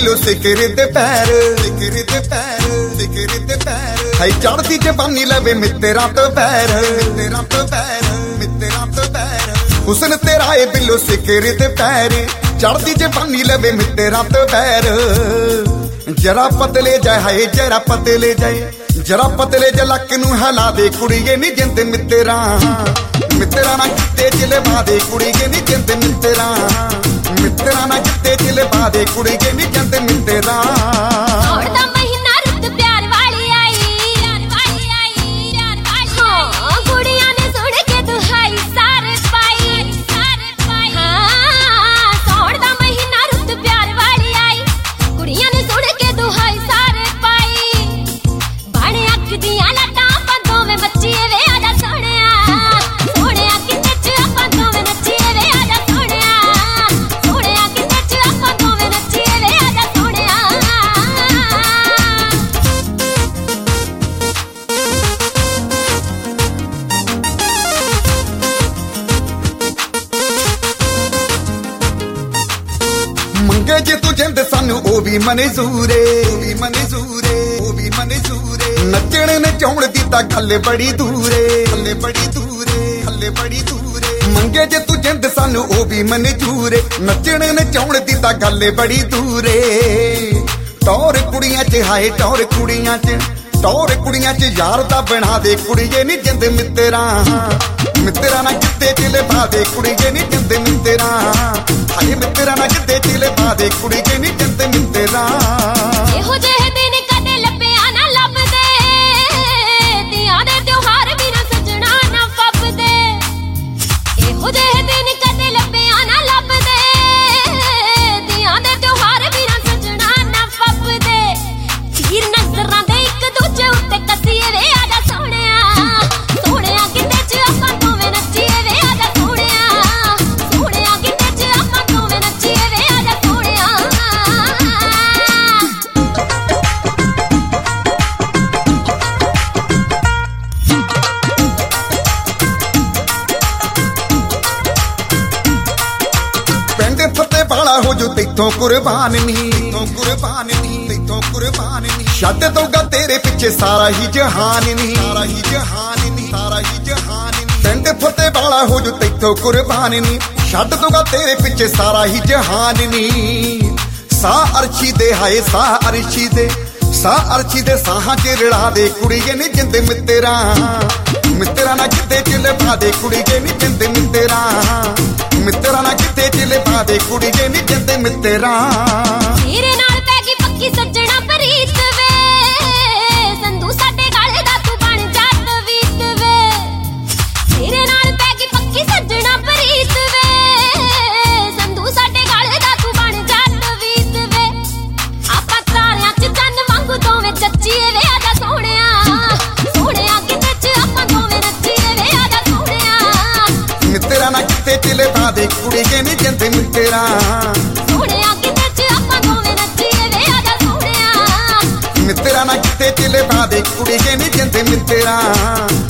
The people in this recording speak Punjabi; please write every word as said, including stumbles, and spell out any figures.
बिलो सिकरे ते पैर सिकरे ते पैर सिकरे ते पैर है चढ़ती जवानी लवे मित्तरा तो पैर मित्तरा तो पैर मित्तरा तो पैर हुस्न तेरा है बिलो सिकरे ते पैर चढ़ती जवानी लवे मित्तरा तो पैर जरा पतले जाए हाय जरा पतले जाए जरा पतले ज लक नूं हिला दे कुड़ीए नी जिंद मित्तरा मित्तरा ना किते चिले बादे कुड़ीए नी जिंद मित्तरा मित्तरा ना किते चिले बादे कुड़ीए नी जिंद मित्तरा मंगे जे तू जिंद सानू ओ भी मंजूरे ओ भी मंजूरे ओ भी मंजूरे नचण ने चौड़ दी ता गल बड़ी दूरे गल बड़ी दूरे गल बड़ी दूरे मंगे जे तू जिंद सानू ओ भी मंजूरे नचण ने चौड़ दी ता गल बड़ी दूरे टौर कुड़ियां च हाय टौर कुड़ियां च टौर कुड़ियां च यार दा बना दे कुड़िए नी जिंद मित्तरा मित्तरा ना किते चिले बादे कुड़िए नी जिंद मित्तरा हाय मित्तरा ना किते चिले बादे कुड़िए नी जिंद मित्तरा ਇਹੋ ਜਿਹੇ ਦਿਨ ਕਦੇ ਲੱਭਿਆ ਨਾ ਲੱਭਦੇ ਧੀਆਂ ਦੇ ਤਿਉਹਾਰ ਵੀ ਨਾ ਸਜਣਾ ਨਾ ਫੱਬਦੇ ਇਹੋ ਜਿਹੇ ਦਿਨ ਕਦੇ ਲੱਭਿਆ ਨਾ ਲੱਭਦੇ ਧੀਆਂ ਦੇ ਤਿਉਹਾਰ ਵੀ ਨਾ ਸਜਣਾ ਨਾ ਫੱਬਦੇ ਤੀਰ ਨਜ਼ਰਾਂ ਦੇ ਇੱਕ ਦੂਜੇ ਉੱਤੇ ਕੱਸੀਏ ਵੇ ਆਜਾ ਸੋਹਣਿਆ ਸੋਹਣਿਆ ਕਿਤੇ ਚ ਆਪਾਂ ਦੋਵੇਂ ਨੱਚੀਏ ਵੇ ਆਜਾ ਸੋਹਣਿਆ ਸੋਹਣਿਆ ਕਿਤੇ ਚ ਆਪਾਂ ਦੋਵੇਂ ਨੱਚੀਏ ਵੇ ਆਜਾ ਸੋਹਣਿਆ ਪਿੰਡ ਫੱਤੇ ਵਾਲਾ ਹੋ ਜੋ ਤੈਥੋਂ ਕੁਰਬਾਨ ਨਹੀਂ ਤੈਥੋਂ ਕੁਰਬਾਨ ਨਹੀਂ ਤੈਥੋਂ ਕੁਰਬਾਨ ਨਹੀਂ ਛੱਡ ਦਊਗਾ ਤੇਰੇ ਪਿੱਛੇ ਸਾਰਾ ਹੀ ਜਹਾਨ ਨਹੀਂ ਸਾਰਾ ਹੀ ਜਹਾਨ ਨਹੀਂ ਸਾਰਾ ਹੀ ਜਹਾਨ ਨਹੀਂ ਪਿੰਡ ਫੱਤੇ ਵਾਲਾ ਹੋ ਜੋ ਤੈਥੋਂ ਕੁਰਬਾਨ ਨਹੀਂ ਛੱਡ ਦਊਗਾ ਤੇਰੇ ਪਿੱਛੇ ਸਾਰਾ ਹੀ ਜਹਾਨ ਨਹੀਂ ਸਾਹ ਅਰਸ਼ੀ ਦੇ ਹਾਏ ਸਾਹ ਅਰਸ਼ੀ ਦੇ ਸਾਹ ਅਰਸ਼ੀ ਦੇ ਸਾਹਾਂ ਚ ਰਲਾ ਦੇ ਕੁੜੀਏ ਨੀ ਜਿੰਦ ਮਿੱਤਰਾ ਮਿੱਤਰਾ ਨਾ ਕਿਤੇ ਚਿਲੇ ਪਾ ਦੇ ਕੁੜੀਏ ਨੀ ਜਿੰਦ ਮਿੱਤਰਾ ਮਿੱਤਰਾ ਨਾ ਕਿਤੇ ਚਿਲੇ ਪਾ ਦੇ ਕੁੜੀਏ ਨੀ ਜਿੰਦ ਮਿੱਤਰਾ ਤੇਰੇ ਨਾਲ ਪੈ ਗਈ ਪੱਕੀ ਸੱਜਣਾ ਪ੍ਰੀਤ ਵੇ ਸੰਧੂ ਸਾਡੇ ਗਾਲੇ ਦਾ ਤੂੰ ਬਣ ਜਾ ਤਵੀਤ ਵੇ ਤੇਰੇ ਨਾਲ ਪੈ ਗਈ ਪੱਕੀ ਸੱਜਣਾ ਪ੍ਰੀਤ ਵੇ ਸੰਧੂ ਸਾਡੇ ਗਾਲੇ ਦਾ ਤੂੰ ਬਣ ਜਾ ਤਵੀਤ ਵੇ ਆਪਾਂ ਤਾਰਿਆਂ ਚ ਚੰਨ ਵਾਂਗੂ ਦੋਵੇਂ ਚੱਚੀਏ ਵੇ ਆਜਾ ਸੋਹਣਿਆ ਸੋਹਣਿਆ ਕਿਤੇ ਚ ਆਪਾਂ ਦੋਵੇਂ ਨੱਚੀਏ ਵੇ ਆਜਾ ਸੋਹਣਿਆ ਮਿੱਤਰਾ ਨਾ ਕਿਤੇ ਚਿਲੇ ਪਾ ਦੇ ਕੁੜੀਏ ਨੀ ਜਿੰਦ ਮਿੱਤਰਾ ਸੋਹਣਿਆ ਕਿਤੇ ਚ ਆਪਾਂ ਦੋਵੇਂ ਨੱਚੀਏ ਵੇ ਆਜਾ ਸੋਹਣਿਆ ਮਿੱਤਰਾ ਨਾ ਕਿਤੇ ਚਿਲੇ ਪਾ ਦੇ ਕੁੜੀਏ ਨੀ ਜਿੰਦ ਮਿੱਤਰਾ